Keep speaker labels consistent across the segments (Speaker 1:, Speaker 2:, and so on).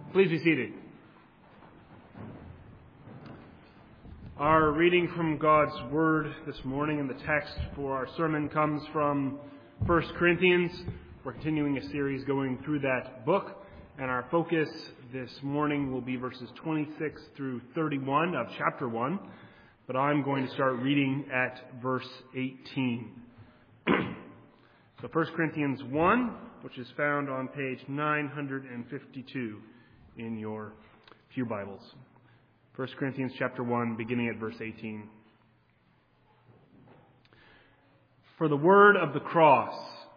Speaker 1: Please be seated. Our reading from God's Word this morning and the text for our sermon comes from 1 Corinthians. We're continuing a series going through that book, and our focus this morning will be verses 26 through 31 of chapter 1, but I'm going to start reading at verse 18. So 1 Corinthians 1, which is found on page 952 in your pew Bibles. 1 Corinthians chapter 1, beginning at verse 18. For the word of the cross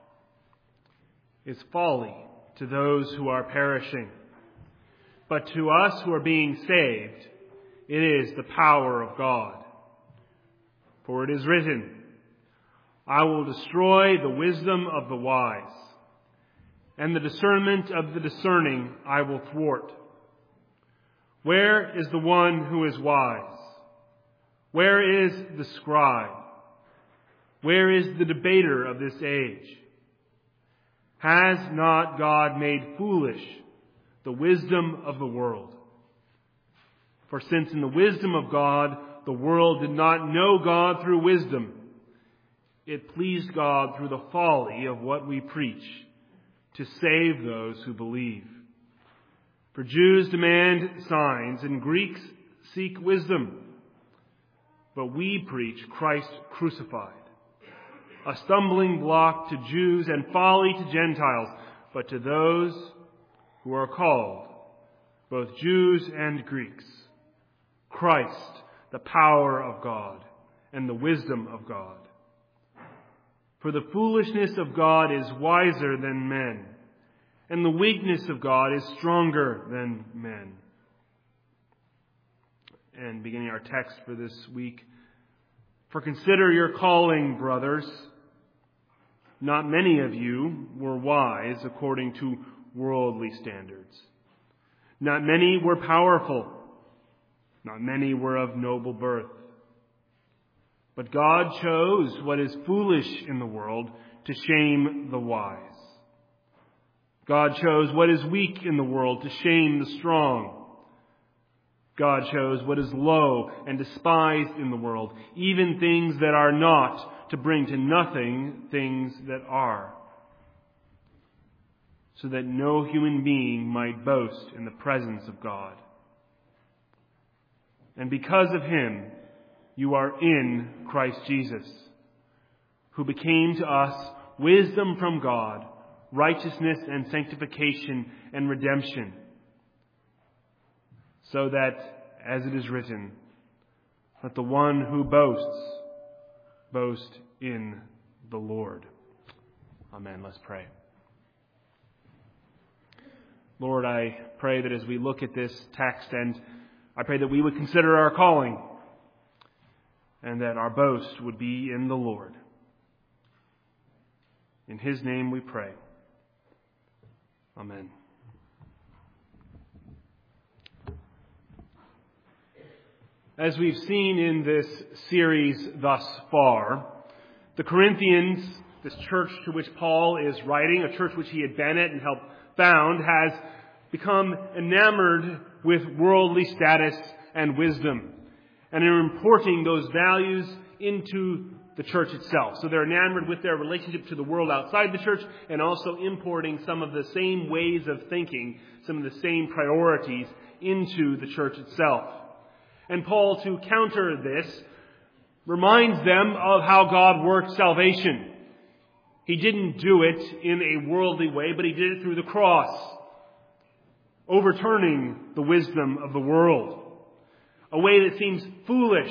Speaker 1: is folly to those who are perishing, but to us who are being saved, it is the power of God. For it is written, I will destroy the wisdom of the wise, and the discernment of the discerning I will thwart. Where is the one who is wise? Where is the scribe? Where is the debater of this age? Has not God made foolish the wisdom of the world? For since in the wisdom of God, the world did not know God through wisdom, it pleased God through the folly of what we preach to save those who believe. For Jews demand signs and Greeks seek wisdom, but we preach Christ crucified, a stumbling block to Jews and folly to Gentiles, but to those who are called, both Jews and Greeks, Christ, the power of God and the wisdom of God. For the foolishness of God is wiser than men, and the weakness of God is stronger than men. And beginning our text for this week, for consider your calling, brothers. Not many of you were wise according to worldly standards. Not many were powerful. Not many were of noble birth. But God chose what is foolish in the world to shame the wise. God chose what is weak in the world to shame the strong. God chose what is low and despised in the world, even things that are not, to bring to nothing things that are, so that no human being might boast in the presence of God. And because of him, you are in Christ Jesus, who became to us wisdom from God, righteousness and sanctification and redemption, so that, as it is written, let the one who boasts, boast in the Lord. Amen. Let's pray. Lord, I pray that as we look at this text, and I pray that we would consider our calling, and that our boast would be in the Lord. In his name we pray. Amen. As we've seen in this series thus far, the Corinthians, this church to which Paul is writing, a church which he had been at and helped found, has become enamored with worldly status and wisdom, and are importing those values into the church itself. So they're enamored with their relationship to the world outside the church, and also importing some of the same ways of thinking, some of the same priorities into the church itself. And Paul, to counter this, reminds them of how God worked salvation. He didn't do it in a worldly way, but he did it through the cross, overturning the wisdom of the world, a way that seems foolish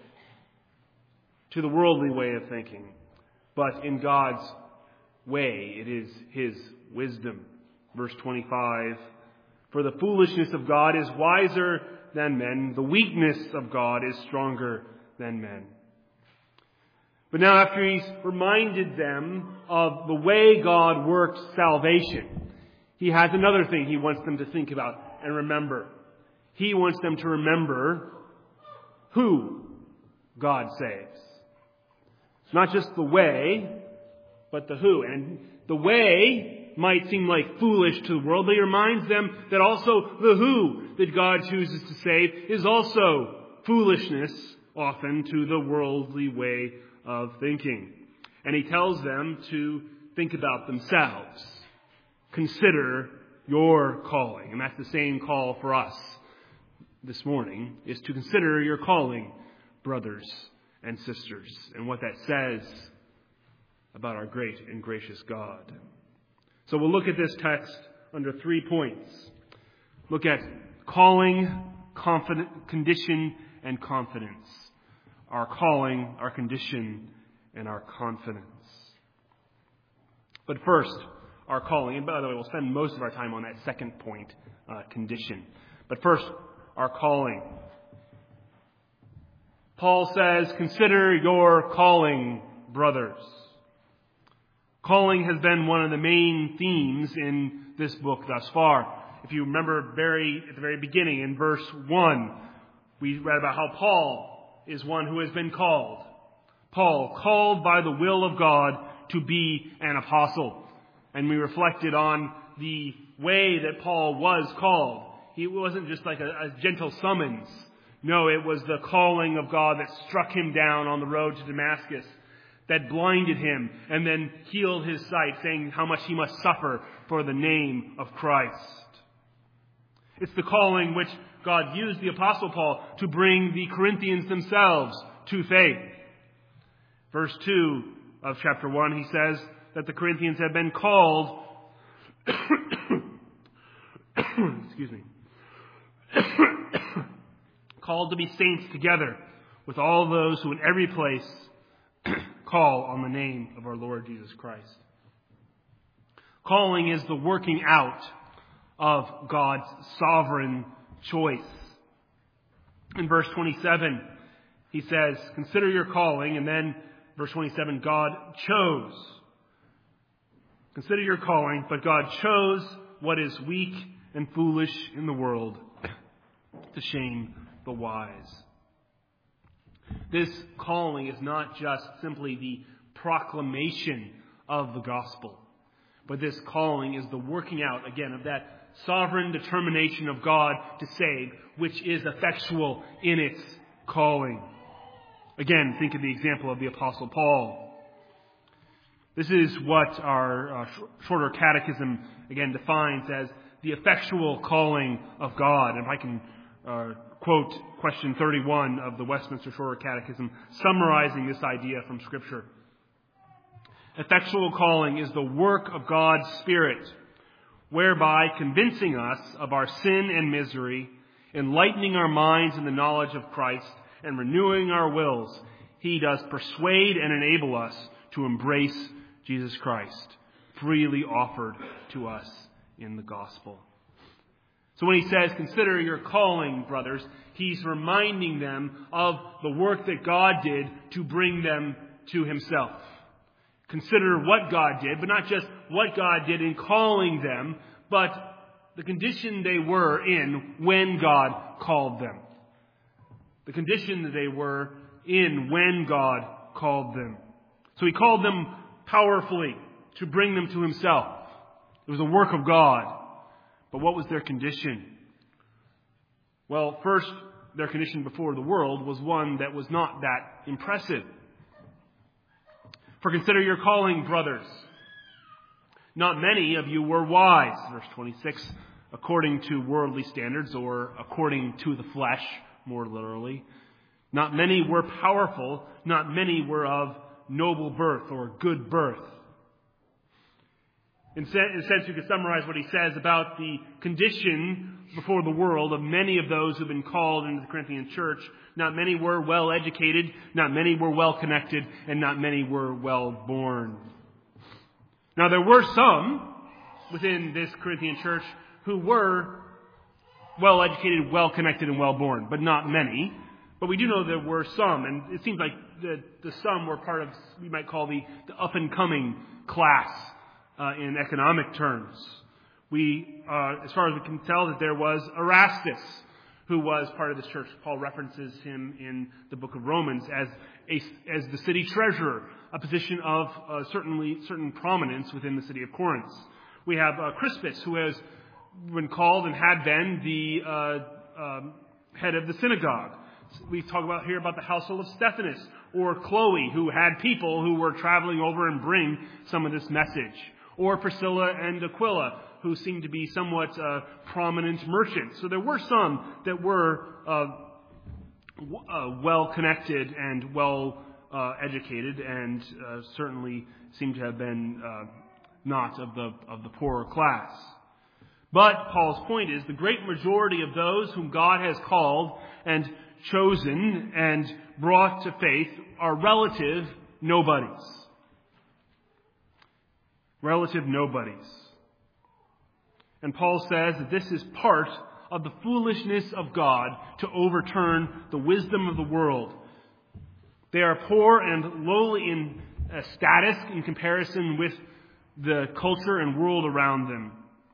Speaker 1: to the worldly way of thinking. But in God's way, it is his wisdom. Verse 25, for the foolishness of God is wiser than men. The weakness of God is stronger than men. But now, after he's reminded them of the way God works salvation, he has another thing he wants them to think about and remember. He wants them to remember who God saves. It's not just the way, but the who. And the way might seem like foolish to the world, but he reminds them that also the who that God chooses to save is also foolishness often to the worldly way of thinking. And he tells them to think about themselves. Consider your calling. And that's the same call for us this morning, is to consider your calling, brothers and sisters, and what that says about our great and gracious God. So we'll look at this text under 3 points. Look at calling, condition, and confidence. Our calling, our condition, and our confidence. But first, our calling. And by the way, we'll spend most of our time on that second point, condition. But first, our calling. Paul says, consider your calling, brothers. Calling has been one of the main themes in this book thus far. If you remember at the very beginning, in verse 1, we read about how Paul is one who has been called. Paul, called by the will of God to be an apostle. And we reflected on the way that Paul was called. He wasn't just like a gentle summons. No, it was the calling of God that struck him down on the road to Damascus, that blinded him and then healed his sight, saying how much he must suffer for the name of Christ. It's the calling which God used the Apostle Paul to bring the Corinthians themselves to faith. Verse 2 of chapter 1, he says that the Corinthians have been called excuse me, called to be saints together with all those who in every place call on the name of our Lord Jesus Christ. Calling is the working out of God's sovereign choice. In verse 27, he says, consider your calling, and then verse 27, God chose. Consider your calling, but God chose what is weak and foolish in the world to shame the wise. This calling is not just simply the proclamation of the gospel, but this calling is the working out, again, of that sovereign determination of God to save, which is effectual in its calling. Again, think of the example of the Apostle Paul. This is what our shorter catechism, again, defines as the effectual calling of God. And if I can quote question 31 of the Westminster Shorter Catechism, summarizing this idea from Scripture. Effectual calling is the work of God's Spirit, whereby convincing us of our sin and misery, enlightening our minds in the knowledge of Christ, and renewing our wills, He does persuade and enable us to embrace Jesus Christ, freely offered to us in the gospel. So when he says, consider your calling, brothers, he's reminding them of the work that God did to bring them to himself. Consider what God did, but not just what God did in calling them, but the condition they were in when God called them. The condition that they were in when God called them. So he called them powerfully to bring them to himself. It was a work of God. But what was their condition? Well, first, their condition before the world was one that was not that impressive. For consider your calling, brothers. Not many of you were wise. Verse 26, according to worldly standards, or according to the flesh, more literally. Not many were powerful. Not many were of noble birth or good birth. In a sense, you could summarize what he says about the condition before the world of many of those who've been called into the Corinthian church. Not many were well educated, not many were well connected, and not many were well born. Now, there were some within this Corinthian church who were well educated, well connected, and well born, but not many. But we do know there were some, and it seems like the some were part of, we might call the up and coming class. In economic terms. We, as far as we can tell, that there was Erastus, who was part of this church. Paul references him in the book of Romans as the city treasurer, a position of certain prominence within the city of Corinth. We have Crispus, who has been called and had been the head of the synagogue. We talk about here about the household of Stephanas, or Chloe, who had people who were traveling over and bring some of this message. Or Priscilla and Aquila, who seemed to be somewhat prominent merchants. So there were some that were well-connected and well-educated, and certainly seemed to have been not of the poorer class. But Paul's point is the great majority of those whom God has called and chosen and brought to faith are relative nobodies. Relative nobodies. And Paul says that this is part of the foolishness of God to overturn the wisdom of the world. They are poor and lowly in status in comparison with the culture and world around them.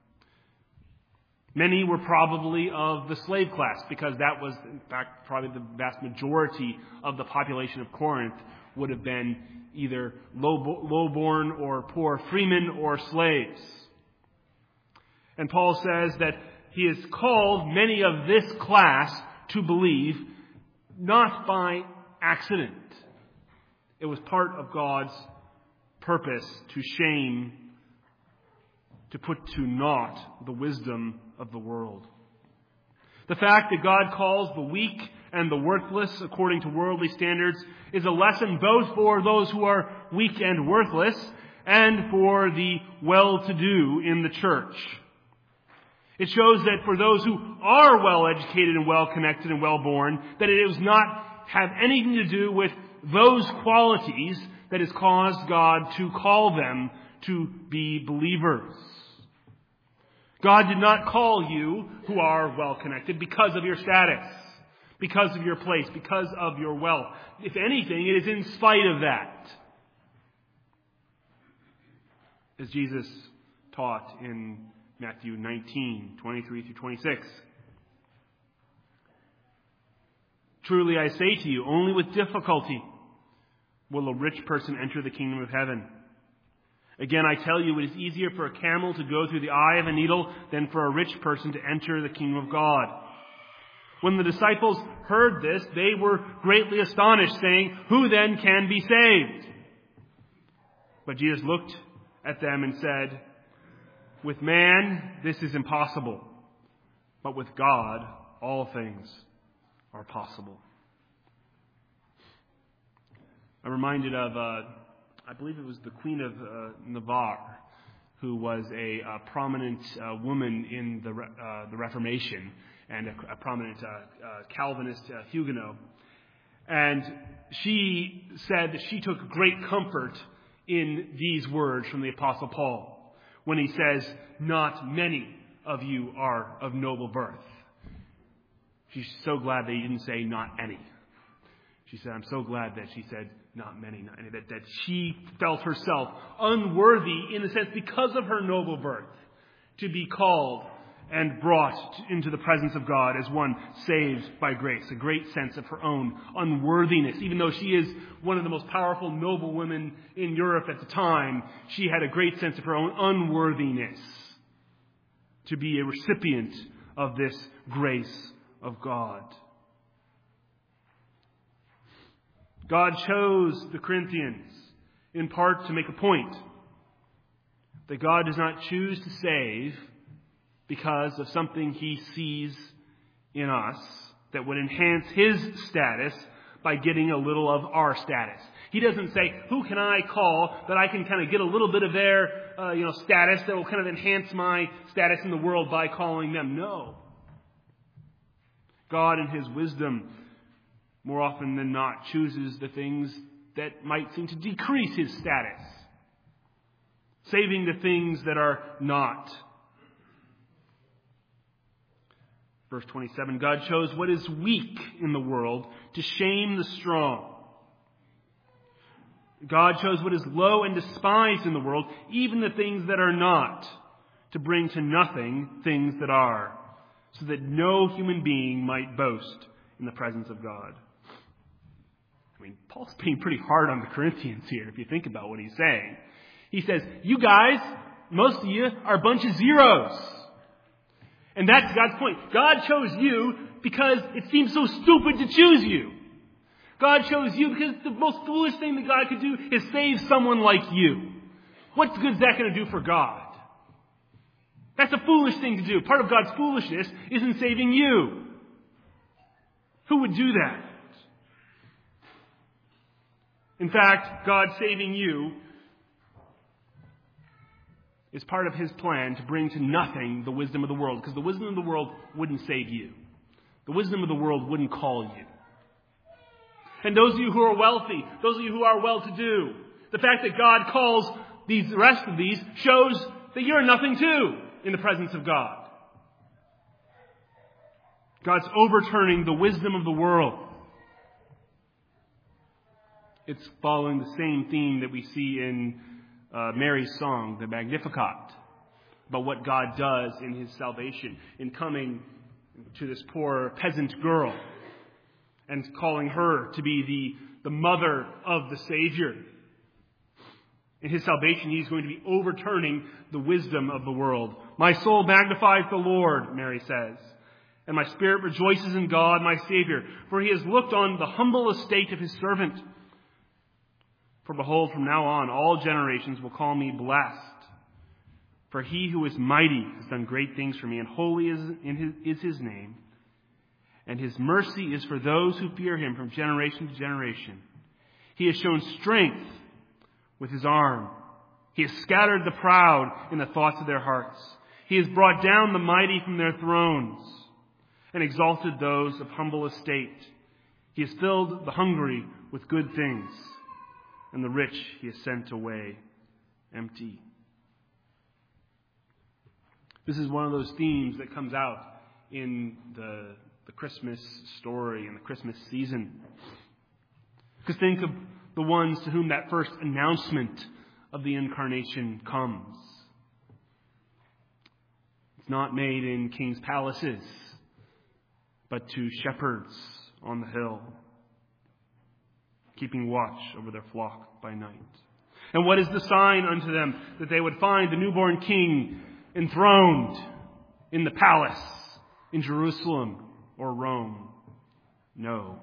Speaker 1: Many were probably of the slave class, because that was, in fact, probably the vast majority of the population of Corinth would have been either low-born or poor freemen or slaves. And Paul says that he has called many of this class to believe not by accident. It was part of God's purpose to shame, to put to naught the wisdom of the world. The fact that God calls the weak and the worthless according to worldly standards is a lesson both for those who are weak and worthless and for the well-to-do in the church. It shows that for those who are well-educated and well-connected and well-born, that it does not have anything to do with those qualities that has caused God to call them to be believers. God did not call you who are well-connected because of your status, because of your place, because of your wealth. If anything, it is in spite of that. As Jesus taught in Matthew 19, 23 through 26. Truly I say to you, only with difficulty will a rich person enter the kingdom of heaven. Again, I tell you, it is easier for a camel to go through the eye of a needle than for a rich person to enter the kingdom of God. When the disciples heard this, they were greatly astonished, saying, "Who then can be saved?" But Jesus looked at them and said, "With man, this is impossible, but with God, all things are possible." I'm reminded of, I believe it was the Queen of Navarre, who was a prominent woman in the Reformation and a prominent Calvinist Huguenot. And she said that she took great comfort in these words from the Apostle Paul when he says, "Not many of you are of noble birth." She's so glad that he didn't say "not any." She said, "I'm so glad that she said not many," that she felt herself unworthy, in a sense, because of her noble birth, to be called and brought into the presence of God as one saved by grace. A great sense of her own unworthiness. Even though she is one of the most powerful noble women in Europe at the time, she had a great sense of her own unworthiness to be a recipient of this grace of God. God chose the Corinthians in part to make a point that God does not choose to save because of something he sees in us that would enhance his status by getting a little of our status. He doesn't say, "Who can I call that I can kind of get a little bit of their status that will kind of enhance my status in the world by calling them?" No. God in his wisdom, more often than not, chooses the things that might seem to decrease his status, saving the things that are not. Verse 27, God chose what is weak in the world to shame the strong. God chose what is low and despised in the world, even the things that are not, to bring to nothing things that are, so that no human being might boast in the presence of God. I mean, Paul's being pretty hard on the Corinthians here, if you think about what he's saying. He says, "You guys, most of you are a bunch of zeros. And that's God's point. God chose you because it seems so stupid to choose you. God chose you because the most foolish thing that God could do is save someone like you. What good is that going to do for God? That's a foolish thing to do. Part of God's foolishness isn't saving you. Who would do that? In fact, God saving you is part of His plan to bring to nothing the wisdom of the world, because the wisdom of the world wouldn't save you. The wisdom of the world wouldn't call you. And those of you who are wealthy, those of you who are well-to-do, the fact that God calls the rest of these shows that you're nothing too in the presence of God. God's overturning the wisdom of the world. It's following the same theme that we see in Mary's song, the Magnificat, about what God does in His salvation, in coming to this poor peasant girl and calling her to be the mother of the Savior. In His salvation, He's going to be overturning the wisdom of the world. My soul magnifies the Lord, Mary says, and my spirit rejoices in God, my Savior, for He has looked on the humble estate of His servant. For behold, from now on, all generations will call me blessed. For He who is mighty has done great things for me, and holy is His name. And His mercy is for those who fear Him from generation to generation. He has shown strength with His arm. He has scattered the proud in the thoughts of their hearts. He has brought down the mighty from their thrones and exalted those of humble estate. He has filled the hungry with good things, and the rich He has sent away empty. This is one of those themes that comes out in the Christmas story and the Christmas season. Because think of the ones to whom that first announcement of the incarnation comes. It's not made in kings' palaces, but to shepherds on the hill, keeping watch over their flock by night. And what is the sign unto them? That they would find the newborn king enthroned in the palace in Jerusalem or Rome? No.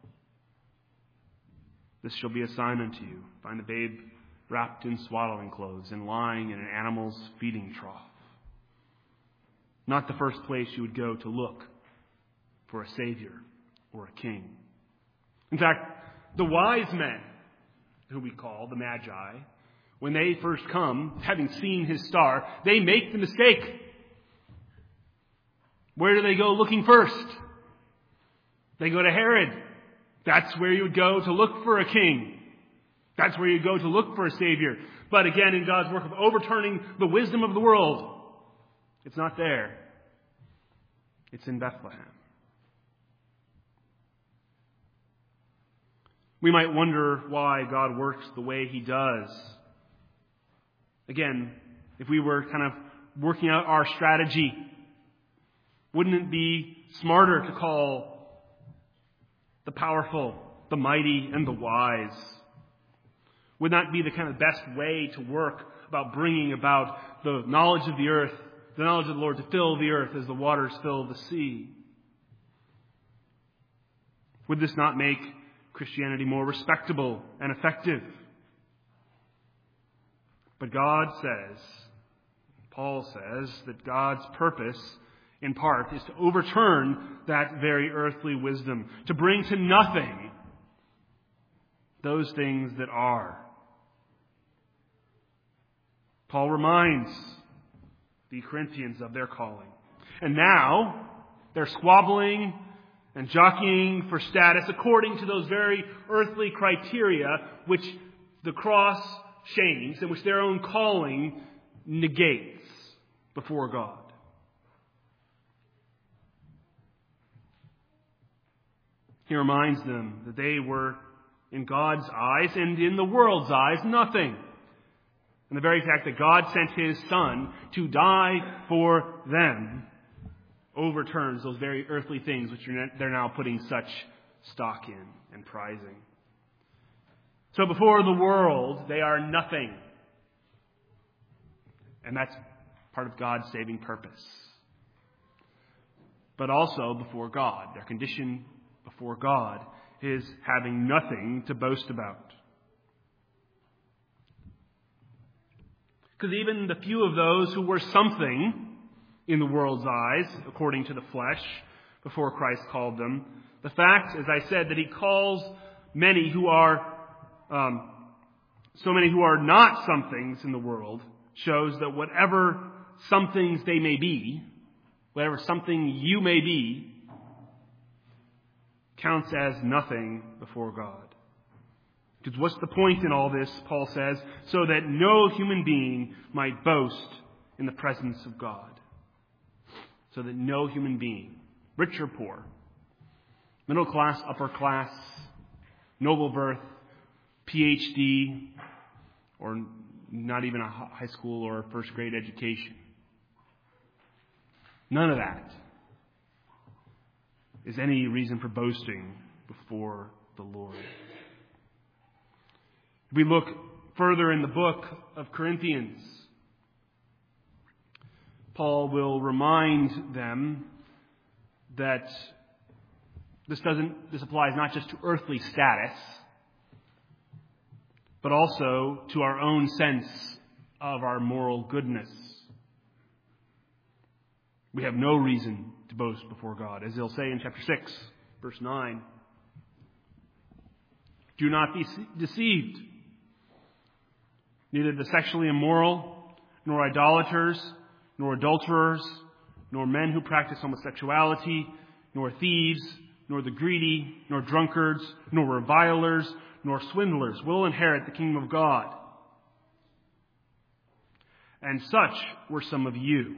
Speaker 1: This shall be a sign unto you. Find a babe wrapped in swaddling clothes and lying in an animal's feeding trough. Not the first place you would go to look for a Savior or a king. In fact, the wise men, who we call the Magi, when they first come, having seen His star, they make the mistake. Where do they go looking first? They go to Herod. That's where you would go to look for a king. That's where you go to look for a Savior. But again, in God's work of overturning the wisdom of the world, it's not there. It's in Bethlehem. We might wonder why God works the way He does. Again, if we were kind of working out our strategy, wouldn't it be smarter to call the powerful, the mighty, and the wise? Would that be the kind of best way to work about bringing about the knowledge of the earth, the knowledge of the Lord to fill the earth as the waters fill the sea? Would this not make Christianity more respectable and effective? But God says, Paul says, that God's purpose, in part, is to overturn that very earthly wisdom, to bring to nothing those things that are. Paul reminds the Corinthians of their calling. And now, they're squabbling and jockeying for status according to those very earthly criteria which the cross shames and which their own calling negates before God. He reminds them that they were, in God's eyes and in the world's eyes, nothing. And the very fact that God sent His Son to die for them overturns those very earthly things which they're now putting such stock in and prizing. So before the world, they are nothing. And that's part of God's saving purpose. But also before God. Their condition before God is having nothing to boast about. Because even the few of those who were something in the world's eyes, according to the flesh, before Christ called them, the fact, as I said, that he calls many who are, so many who are not somethings in the world, shows that whatever somethings they may be, whatever something you may be, counts as nothing before God. Because what's the point in all this, Paul says, so that no human being might boast in the presence of God. So that no human being, rich or poor, middle class, upper class, noble birth, PhD, or not even a high school or first grade education. None of that is any reason for boasting before the Lord. If we look further in the book of Corinthians, Paul will remind them that this applies not just to earthly status, but also to our own sense of our moral goodness. We have no reason to boast before God. As he'll say in chapter 6, verse 9, do not be deceived. Neither the sexually immoral, nor idolaters, nor adulterers, nor men who practice homosexuality, nor thieves, nor the greedy, nor drunkards, nor revilers, nor swindlers will inherit the kingdom of God. And such were some of you.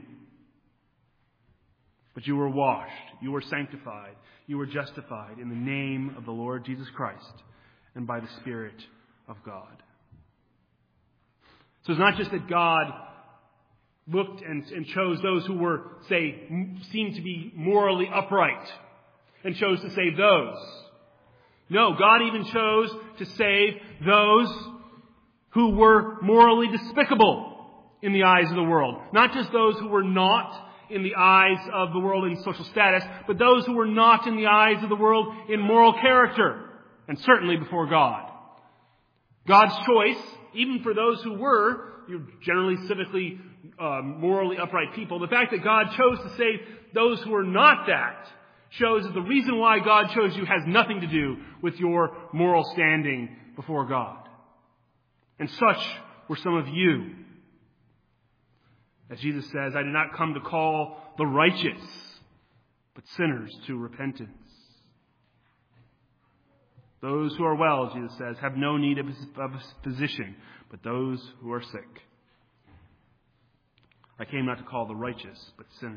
Speaker 1: But you were washed, you were sanctified, you were justified in the name of the Lord Jesus Christ and by the Spirit of God. So it's not just that God looked and chose those who were, seemed to be morally upright and chose to save those. No, God even chose to save those who were morally despicable in the eyes of the world. Not just those who were not in the eyes of the world in social status, but those who were not in the eyes of the world in moral character, and certainly before God. God's choice, even for those who were generally civically, morally upright people, the fact that God chose to save those who were not that shows that the reason why God chose you has nothing to do with your moral standing before God. And such were some of you. As Jesus says, I did not come to call the righteous, but sinners to repentance. Those who are well, Jesus says, have no need of a physician, but those who are sick. I came not to call the righteous, but sinners.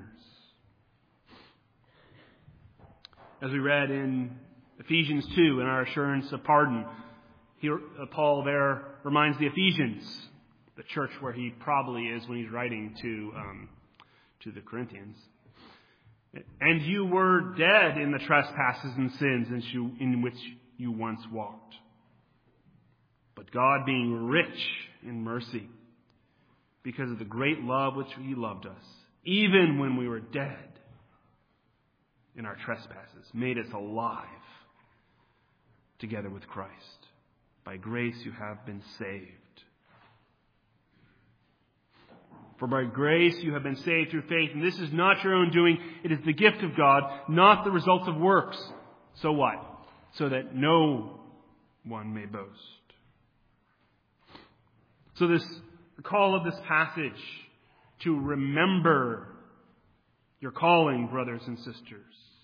Speaker 1: As we read in Ephesians 2 in our assurance of pardon, here Paul there reminds the Ephesians, the church where he probably is when he's writing to the Corinthians. And you were dead in the trespasses and sins in which you once walked. But God, being rich in mercy, because of the great love which he loved us, even when we were dead in our trespasses, made us alive together with Christ. By grace you have been saved. For by grace you have been saved through faith, and this is not your own doing, it is the gift of God, not the result of works. So what? So that no one may boast. So the call of this passage to remember your calling, brothers and sisters,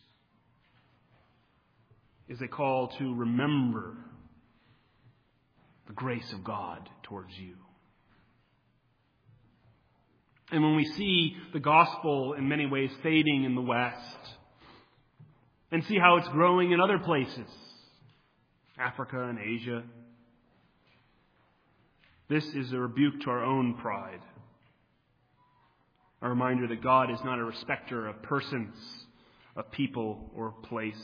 Speaker 1: is a call to remember the grace of God towards you. And when we see the gospel in many ways fading in the West, and see how it's growing in other places, Africa and Asia, this is a rebuke to our own pride. A reminder that God is not a respecter of persons, of people, or place.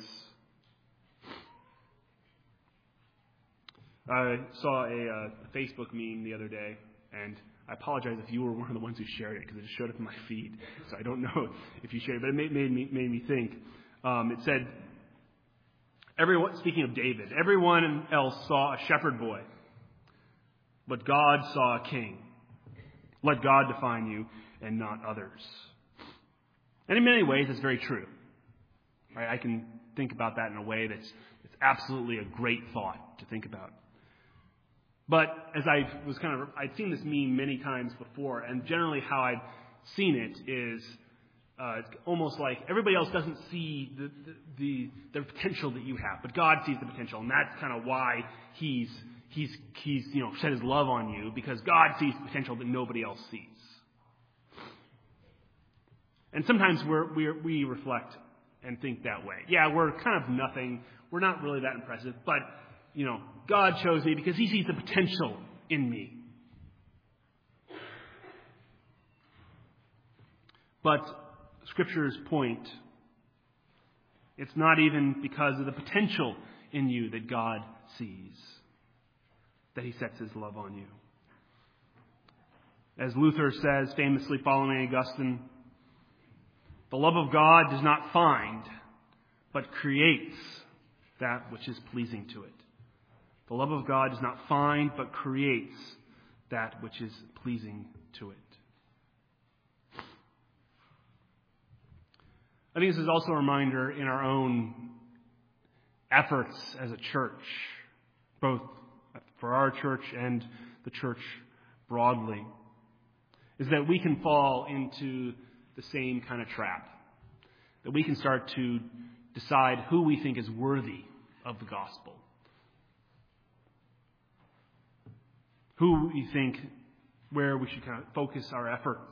Speaker 1: I saw a Facebook meme the other day. And I apologize if you were one of the ones who shared it, because it just showed up in my feed. So I don't know if you shared it, but it made me think. It said, speaking of David, everyone else saw a shepherd boy, but God saw a king. Let God define you and not others. And in many ways, it's very true. Right? I can think about that in a way that's absolutely a great thought to think about. But as I'd seen this meme many times before, and generally how I've seen it is almost like everybody else doesn't see the potential that you have, but God sees the potential, and that's kind of why He's shed His love on you, because God sees the potential that nobody else sees. And sometimes we reflect and think that way. Yeah, we're kind of nothing. We're not really that impressive, but God chose me because He sees the potential in me. But Scripture's point, it's not even because of the potential in you that God sees, that He sets His love on you. As Luther says, famously following Augustine, the love of God does not find, but creates that which is pleasing to it. The love of God does not find, but creates that which is pleasing to it. I think this is also a reminder in our own efforts as a church, both for our church and the church broadly, is that we can fall into the same kind of trap. That we can start to decide who we think is worthy of the gospel. Who we think, where we should kind of focus our efforts.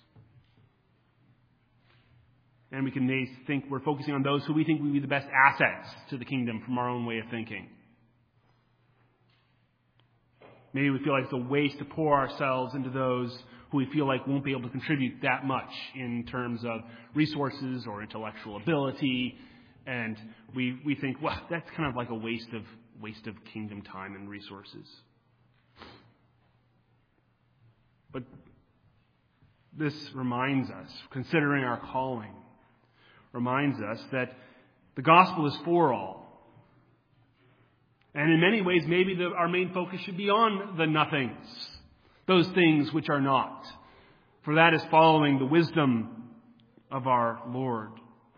Speaker 1: And we can think we're focusing on those who we think will be the best assets to the kingdom from our own way of thinking. Maybe we feel like it's a waste to pour ourselves into those who we feel like won't be able to contribute that much in terms of resources or intellectual ability. And we think, well, that's kind of like a waste of kingdom time and resources. But this reminds us, considering our calling, reminds us that the gospel is for all. And in many ways, maybe our main focus should be on the nothings, those things which are not. For that is following the wisdom of our Lord.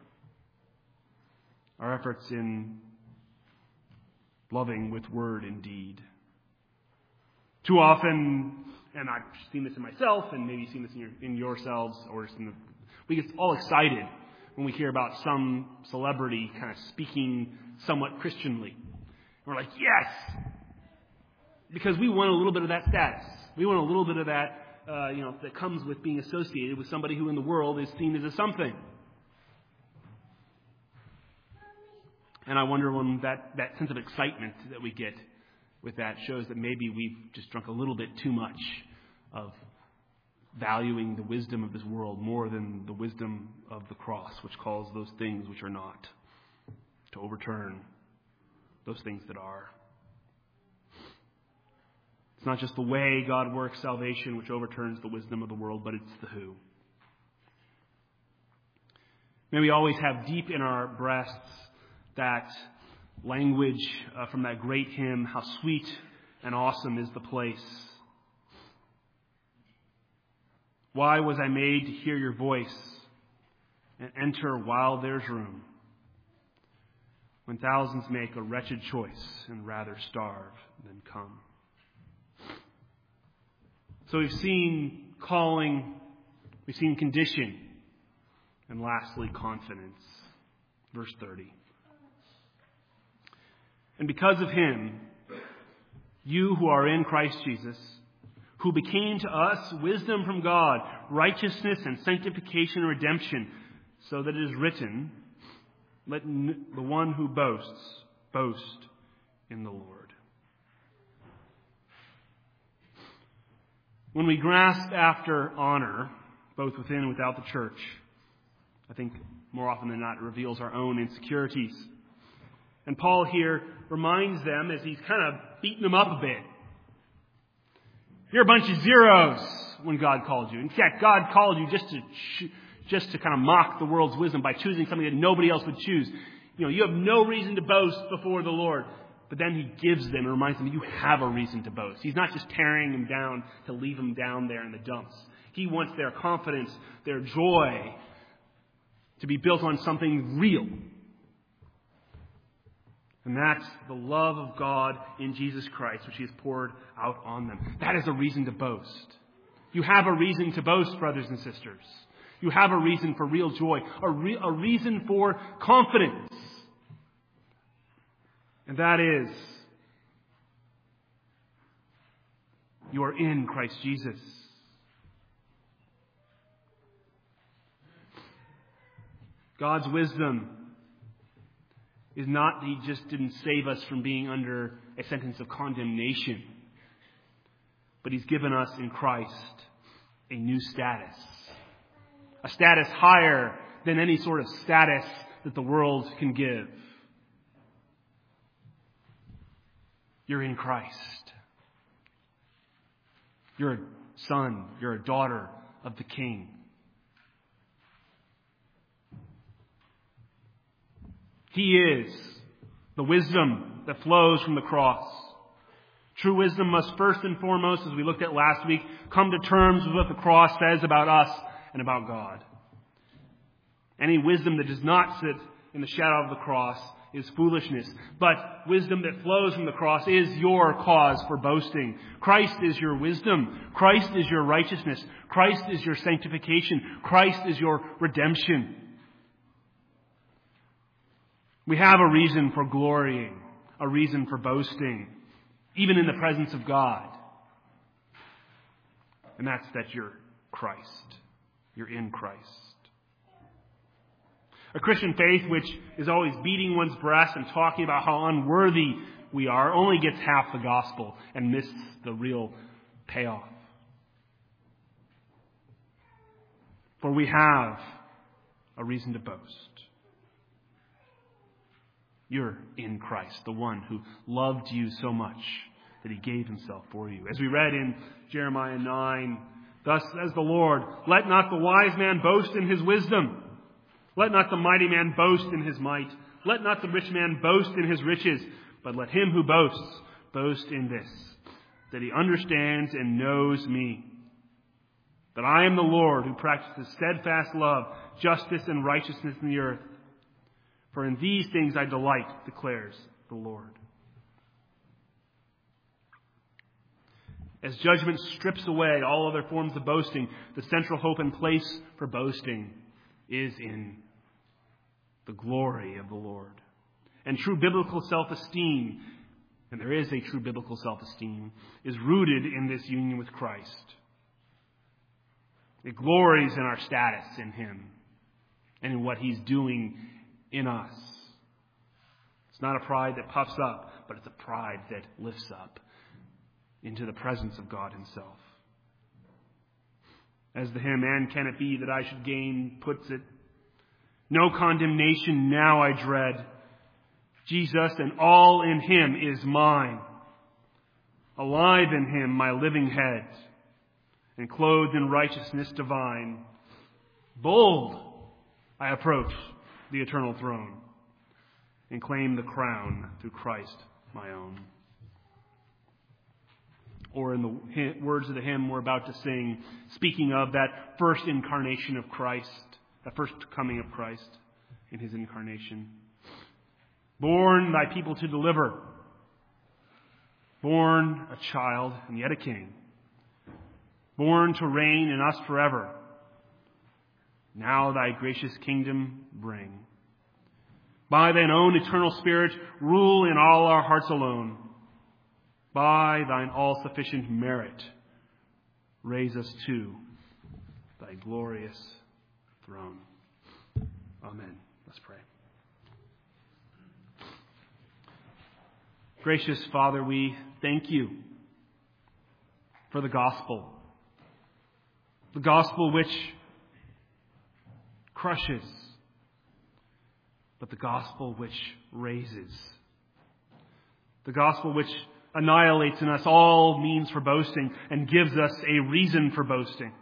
Speaker 1: Our efforts in loving with word and deed. Too often, and I've seen this in myself, and maybe you've seen this in yourselves, or we get all excited when we hear about some celebrity kind of speaking somewhat Christianly. We're like, yes! Because we want a little bit of that status. We want a little bit of that, that comes with being associated with somebody who in the world is seen as a something. And I wonder when that sense of excitement that we get with that shows that maybe we've just drunk a little bit too much of valuing the wisdom of this world more than the wisdom of the cross, which calls those things which are not to overturn those things that are. It's not just the way God works salvation which overturns the wisdom of the world, but it's the who. May we always have deep in our breasts that language from that great hymn, how sweet and awesome is the place. Why was I made to hear your voice and enter while there's room? When thousands make a wretched choice and rather starve than come. So we've seen calling, we've seen condition, and lastly, confidence. Verse 30. And because of him, you who are in Christ Jesus, who became to us wisdom from God, righteousness and sanctification and redemption, so that it is written, let the one who boasts, boast in the Lord. When we grasp after honor, both within and without the church, I think more often than not it reveals our own insecurities. And Paul here reminds them, as he's kind of beating them up a bit, You're a bunch of zeros when God called you. In fact, God called you just to kind of mock the world's wisdom by choosing something that nobody else would choose. You have no reason to boast before the Lord. But then he gives them and reminds them, you have a reason to boast. He's not just tearing them down to leave them down there in the dumps. He wants their confidence, their joy, to be built on something real. And that's the love of God in Jesus Christ, which he has poured out on them. That is a reason to boast. You have a reason to boast, brothers and sisters. You have a reason for real joy, a reason for confidence. And that is, you are in Christ Jesus. God's wisdom is not that he just didn't save us from being under a sentence of condemnation, but he's given us in Christ a new status. A status higher than any sort of status that the world can give. You're in Christ. You're a son, you're a daughter of the King. He is the wisdom that flows from the cross. True wisdom must first and foremost, as we looked at last week, come to terms with what the cross says about us and about God. Any wisdom that does not sit in the shadow of the cross is foolishness. But wisdom that flows from the cross is your cause for boasting. Christ is your wisdom. Christ is your righteousness. Christ is your sanctification. Christ is your redemption. We have a reason for glorying, a reason for boasting, even in the presence of God. And that's that you're Christ. You're in Christ. A Christian faith which is always beating one's breast and talking about how unworthy we are only gets half the gospel and misses the real payoff. For we have a reason to boast. You're in Christ, the one who loved you so much that he gave himself for you. As we read in Jeremiah 9, thus says the Lord, let not the wise man boast in his wisdom. Let not the mighty man boast in his might. Let not the rich man boast in his riches. But let him who boasts boast in this, that he understands and knows me. That I am the Lord who practices steadfast love, justice, and righteousness in the earth. For in these things I delight, declares the Lord. As judgment strips away all other forms of boasting, the central hope and place for boasting is in the glory of the Lord. And true biblical self-esteem, and there is a true biblical self-esteem, is rooted in this union with Christ. It glories in our status in him and in what he's doing in us. It's not a pride that puffs up, but it's a pride that lifts up into the presence of God himself. As the hymn, and can it be that I should gain, puts it, no condemnation now I dread. Jesus and all in him is mine. Alive in him my living head, and clothed in righteousness divine. Bold I approach the eternal throne, and claim the crown through Christ my own. Or in the words of the hymn we're about to sing, speaking of that first incarnation of Christ, the first coming of Christ in his incarnation. Born thy people to deliver, born a child and yet a king, born to reign in us forever. Now thy gracious kingdom bring. By thine own eternal Spirit, rule in all our hearts alone. By thine all-sufficient merit, raise us to thy glorious throne. Amen. Let's pray. Gracious Father, we thank you for the gospel. The gospel which crushes, but the gospel which raises. The gospel which annihilates in us all means for boasting and gives us a reason for boasting.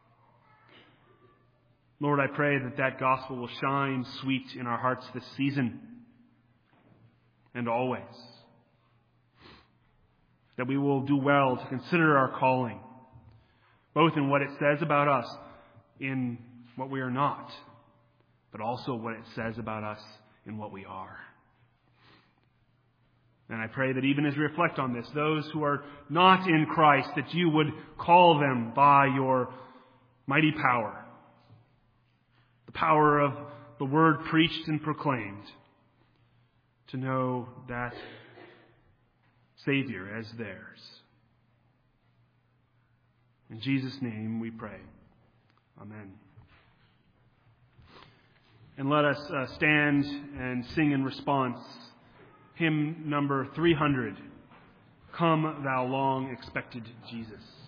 Speaker 1: Lord, I pray that that gospel will shine sweet in our hearts this season and always. That we will do well to consider our calling, both in what it says about us, in what we are not, but also what it says about us in what we are. And I pray that even as we reflect on this, those who are not in Christ, that you would call them by your mighty power, the power of the word preached and proclaimed, to know that Savior as theirs. In Jesus' name we pray. Amen. And let us stand and sing in response hymn number 300, Come Thou Long Expected Jesus.